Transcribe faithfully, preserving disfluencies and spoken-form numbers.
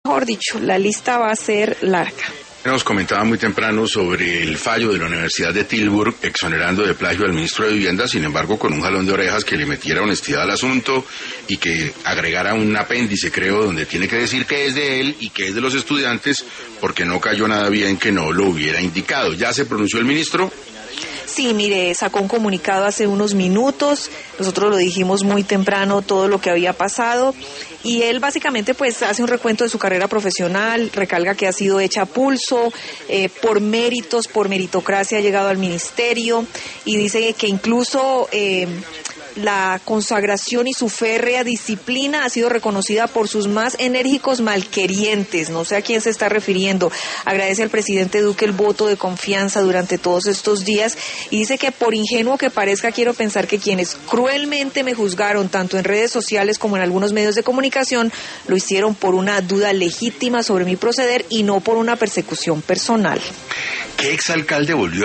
Mejor dicho, la lista va a ser larga. Nos comentaba muy temprano sobre el fallo de la Universidad de Tilburg exonerando de plagio al ministro de Vivienda, sin embargo con un jalón de orejas que le metiera honestidad al asunto y que agregara un apéndice, creo, donde tiene que decir que es de él y que es de los estudiantes, porque no cayó nada bien que no lo hubiera indicado. ¿Ya se pronunció el ministro? Sí, mire, sacó un comunicado hace unos minutos, nosotros lo dijimos muy temprano todo lo que había pasado y él básicamente pues hace un recuento de su carrera profesional, recalca que ha sido hecha a pulso, eh, por méritos, por meritocracia ha llegado al ministerio y dice que incluso eh, la consagración y su férrea disciplina ha sido reconocida por sus más enérgicos malquerientes, no sé a quién se está refiriendo. Agradece al presidente Duque el voto de confianza durante todos estos días y dice que por ingenuo que parezca, quiero pensar que quienes cruelmente me juzgaron, tanto en redes sociales como en algunos medios de comunicación, lo hicieron por una duda legítima sobre mi proceder y no por una persecución personal. ¿Qué exalcalde volvió